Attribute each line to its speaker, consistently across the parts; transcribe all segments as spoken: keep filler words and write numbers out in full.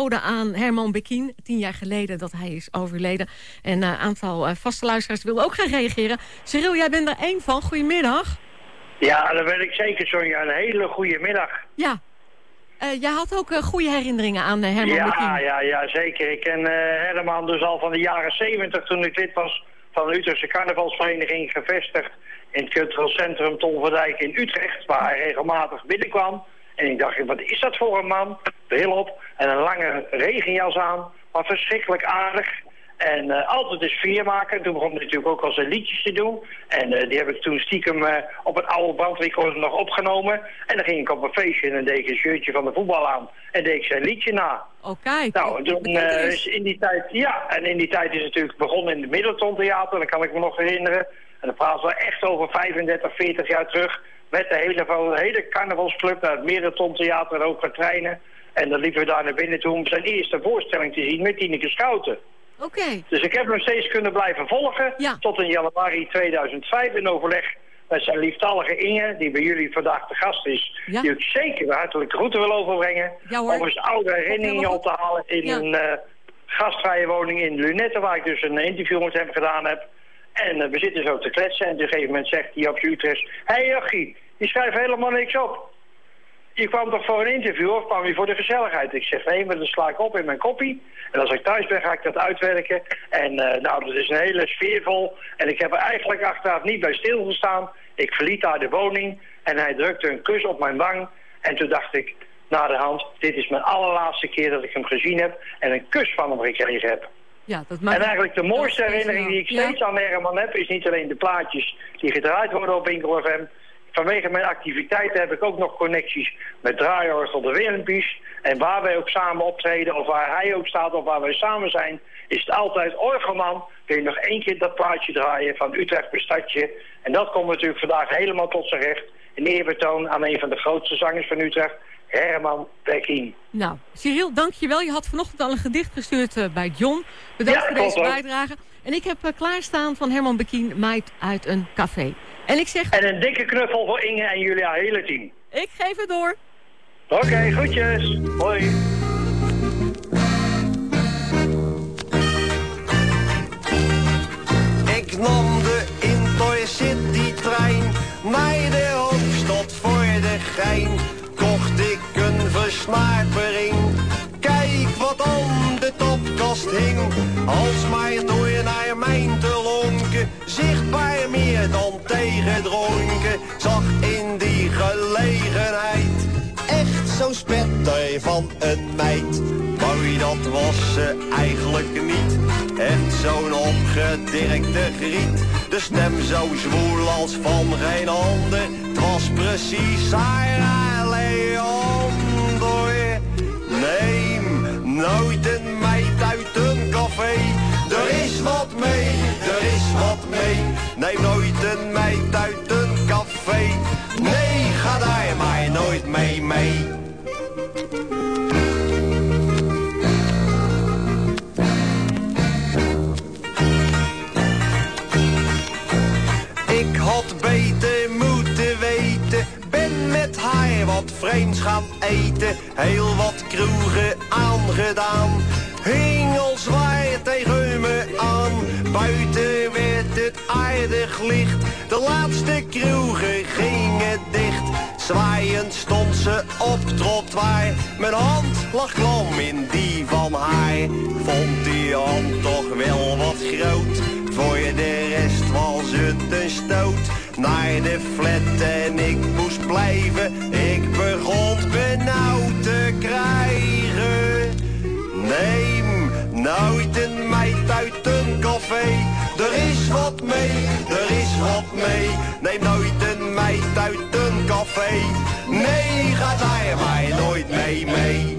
Speaker 1: ode aan Herman Bekien. Tien jaar geleden dat hij is overleden. En een uh, aantal uh, vaste luisteraars willen ook gaan reageren. Cyril, jij bent er één van. Goedemiddag.
Speaker 2: Ja, dat ben ik zeker, Sonja. Een hele goede middag.
Speaker 1: Ja. Uh, jij had ook uh, goede herinneringen aan uh, Herman
Speaker 2: ja,
Speaker 1: Bekien.
Speaker 2: Ja, ja, ja, zeker. Ik ken uh, Herman dus al van de jaren zeventig toen ik lid was van de Utrechtse carnavalsvereniging, gevestigd in het cultureel centrum Ton van Dijk in Utrecht, waar hij regelmatig binnenkwam. En ik dacht, wat is dat voor een man? Bril op en een lange regenjas aan, maar verschrikkelijk aardig. En uh, altijd een sfeer maken. Toen begon hij natuurlijk ook al zijn liedjes te doen. En uh, die heb ik toen stiekem uh, op een oude bandrecorder nog opgenomen. En dan ging ik op een feestje en dan deed ik een shirtje van de voetbal aan. En deed ik zijn liedje na.
Speaker 1: Oh, kijk.
Speaker 2: Nou, toen, uh, is in die tijd, ja, en in die tijd is het natuurlijk begonnen in het Middelton Theater. Dat kan ik me nog herinneren. En dan praten we echt over vijfendertig, veertig jaar terug. Met de hele, de hele carnavalsclub naar het Middelton Theater en ook met treinen. En dan liepen we daar naar binnen toe om zijn eerste voorstelling te zien met Tineke Schouten.
Speaker 1: Oké. Okay.
Speaker 2: Dus ik heb hem steeds kunnen blijven volgen,
Speaker 1: ja. Tot
Speaker 2: in januari tweeduizend vijf in overleg met zijn lieftallige Inge, die bij jullie vandaag de gast is, ja. Die ik zeker de hartelijke groeten wil overbrengen,
Speaker 1: ja,
Speaker 2: om eens oude herinneringen op te halen in ja. een uh, gastvrije woning in Lunetten, waar ik dus een interview met hem gedaan heb. En uh, we zitten zo te kletsen en op een gegeven moment zegt hij op zijn Utrecht, hé hey, Jochie, je schrijft helemaal niks op. Je kwam toch voor een interview of kwam je voor de gezelligheid? Ik zeg, nee, maar dat sla ik op in mijn koppie. En als ik thuis ben, ga ik dat uitwerken. En uh, nou, dat is een hele sfeervol. En ik heb er eigenlijk achteraf niet bij stilgestaan. Ik verliet daar de woning en hij drukte een kus op mijn wang. En toen dacht ik, na de hand, dit is mijn allerlaatste keer dat ik hem gezien heb en een kus van hem gekregen heb.
Speaker 1: Ja, dat maakt...
Speaker 2: En eigenlijk de mooiste herinnering die ik steeds ja. aan Herman heb, is niet alleen de plaatjes die gedraaid worden op Winkel F M. Vanwege mijn activiteiten heb ik ook nog connecties met Draaiorgel de Willempies. En waar wij ook samen optreden, of waar hij ook staat, of waar wij samen zijn, is het altijd Orgelman. Kun je nog één keer dat plaatje draaien van Utrecht per stadje. En dat komt natuurlijk vandaag helemaal tot zijn recht. Een eerbetoon aan een van de grootste zangers van Utrecht, Herman Bekien.
Speaker 1: Nou, Cyril, dankjewel. Je had vanochtend al een gedicht gestuurd uh, bij John. Bedankt ja, voor deze bijdrage. En ik heb uh, klaarstaan van Herman Bekien, Meid uit een café. En ik zeg...
Speaker 2: En een dikke knuffel voor Inge en jullie hele team.
Speaker 1: Ik geef het door.
Speaker 2: Oké, okay, groetjes. Hoi.
Speaker 3: Ik nam de Intercity-trein naar de hoofdstad voor de gein. Kocht ik een versnapering. Kijk wat aan de topkast hing. Als maar door naar mijn te lonken. Zichtbaar meer dan tegendronken. Zag in die gelegenheid echt zo'n spetter van een meid. Mooi, dat was ze eigenlijk niet. Echt zo'n opgedirkte griet. De stem zo zwoel als van geen ander. Het was precies Sarah Leander. Neem nooit een meid uit een café. Er is wat mee, er is wat mee. Neem nooit een meid uit een café. Nee, ga daar maar nooit mee mee. Ik had beter moeten weten. Ben met haar wat vreemds gaan eten. Heel wat kroegen aangedaan. Hing al zwaar tegen me aan. Buiten werd het aardig licht. De laatste kroegen gingen dicht. Zwaaiend stond ze op trottoir. Mijn hand lag klam in die van haar. Vond die hand toch wel wat groot. Voor de rest was het een stoot. Naar de flat en ik moest blijven. Ik begon benauwd te krijgen. Neem nooit een meid uit een café. Er is wat mee, er is wat mee. Neem nooit een meid uit een café. Nee, ga daar maar nooit mee mee.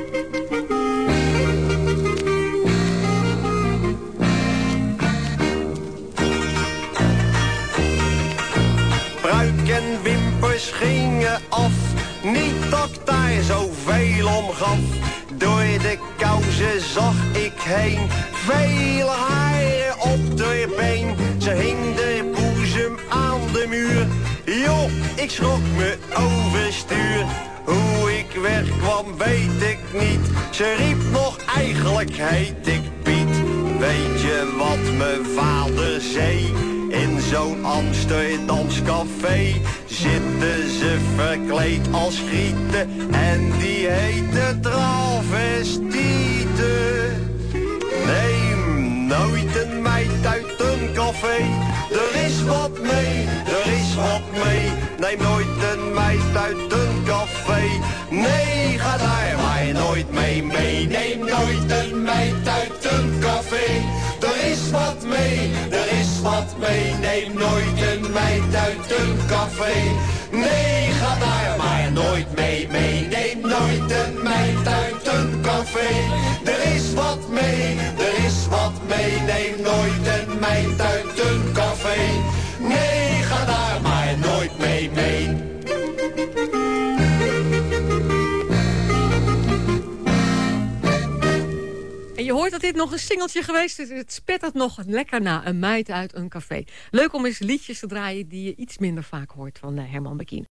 Speaker 3: Pruik en wimpers gingen af. Niet dat ik daar zoveel om gaf. Door de kousen zag ik heen. Vele haren op de been. Ze hing de boezem aan de muur. Joh, ik schrok me overstuur. Hoe ik wegkwam weet ik niet. Ze riep nog, eigenlijk heet ik Piet. Weet je wat mijn vader zei? In zo'n Amsterdams café zitten ze verkleed als grieten. En die heten travestieten. Neem nooit een meid uit een café. Er is wat mee, er is wat mee. Neem nooit een meid uit een café. Nee, ga daar maar nooit mee mee. Neem nooit een meid uit een café. Er is wat mee, er is wat mee. Neem nooit een meid uit een café. Nee, ga daar maar nooit mee mee. Neem nooit een meid uit een café. Er is wat mee, er is wat mee. Neem nooit een meid uit een café. Nee, ga daar maar nooit mee mee.
Speaker 1: En je hoort dat dit nog een singeltje geweest is. Het spettert nog lekker na, een meid uit een café. Leuk om eens liedjes te draaien die je iets minder vaak hoort van Herman Bekien.